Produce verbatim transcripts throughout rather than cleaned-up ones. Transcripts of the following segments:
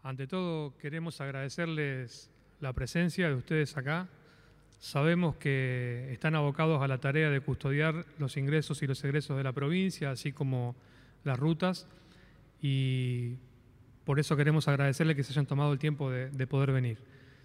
Ante todo, queremos agradecerles la presencia de ustedes acá. Sabemos que están abocados a la tarea de custodiar los ingresos y los egresos de la provincia, así como las rutas, y por eso queremos agradecerles que se hayan tomado el tiempo de, de poder venir.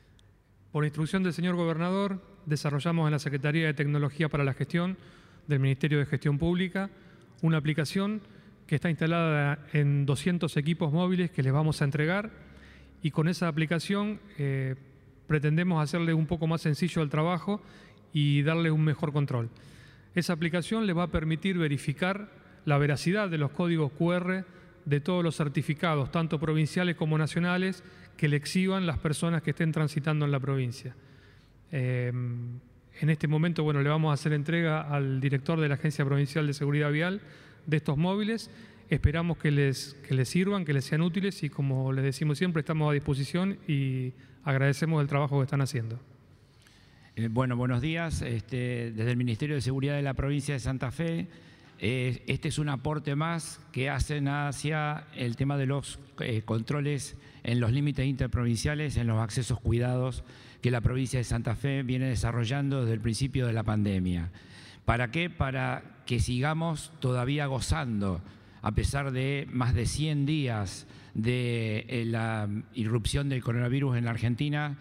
Por instrucción del señor gobernador, desarrollamos en la Secretaría de Tecnología para la Gestión del Ministerio de Gestión Pública una aplicación que está instalada en doscientos equipos móviles que les vamos a entregar, y con esa aplicación eh, pretendemos hacerle un poco más sencillo el trabajo y darle un mejor control. Esa aplicación les va a permitir verificar la veracidad de los códigos cu erre de todos los certificados, tanto provinciales como nacionales, que le exhiban las personas que estén transitando en la provincia. Eh, en este momento, bueno, le vamos a hacer entrega al director de la Agencia Provincial de Seguridad Vial de estos móviles. Esperamos que les, que les sirvan, que les sean útiles y, como les decimos siempre, estamos a disposición y agradecemos el trabajo que están haciendo. Eh, bueno, buenos días. Este, desde el Ministerio de Seguridad de la provincia de Santa Fe, eh, este es un aporte más que hacen hacia el tema de los eh, controles en los límites interprovinciales, en los accesos cuidados que la provincia de Santa Fe viene desarrollando desde el principio de la pandemia. ¿Para qué? Para que sigamos todavía gozando, a pesar de más de cien días de eh, la irrupción del coronavirus en la Argentina,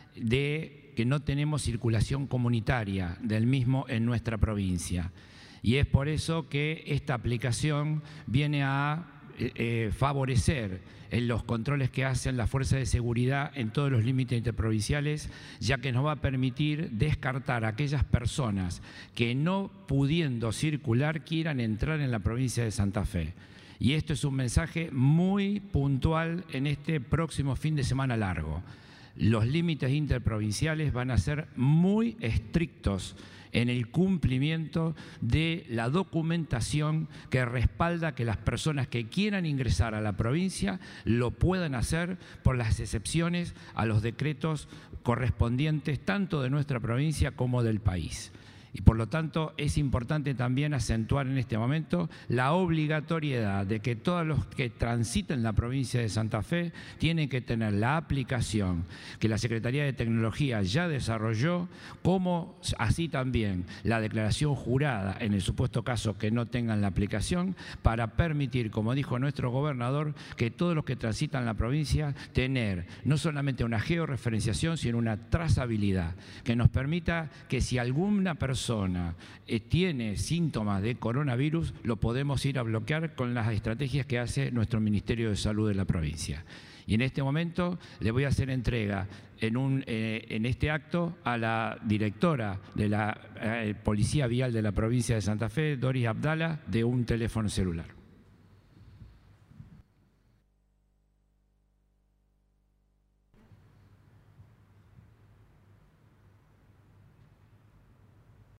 de que no tenemos circulación comunitaria del mismo en nuestra provincia. Y es por eso que esta aplicación viene a eh, eh, favorecer en los controles que hacen las fuerzas de seguridad en todos los límites interprovinciales, ya que nos va a permitir descartar a aquellas personas que, no pudiendo circular, quieran entrar en la provincia de Santa Fe. Y esto es un mensaje muy puntual en este próximo fin de semana largo. Los límites interprovinciales van a ser muy estrictos en el cumplimiento de la documentación que respalda que las personas que quieran ingresar a la provincia lo puedan hacer, por las excepciones a los decretos correspondientes tanto de nuestra provincia como del país. Y por lo tanto es importante también acentuar en este momento la obligatoriedad de que todos los que transiten la provincia de Santa Fe tienen que tener la aplicación que la Secretaría de Tecnología ya desarrolló, como así también la declaración jurada en el supuesto caso que no tengan la aplicación, para permitir, como dijo nuestro gobernador, que todos los que transitan la provincia tener no solamente una georreferenciación, sino una trazabilidad que nos permita que si alguna persona persona eh, tiene síntomas de coronavirus, lo podemos ir a bloquear con las estrategias que hace nuestro Ministerio de Salud de la provincia. Y en este momento le voy a hacer entrega en, un, eh, en este acto a la directora de la eh, Policía Vial de la provincia de Santa Fe, Doris Abdala, de un teléfono celular.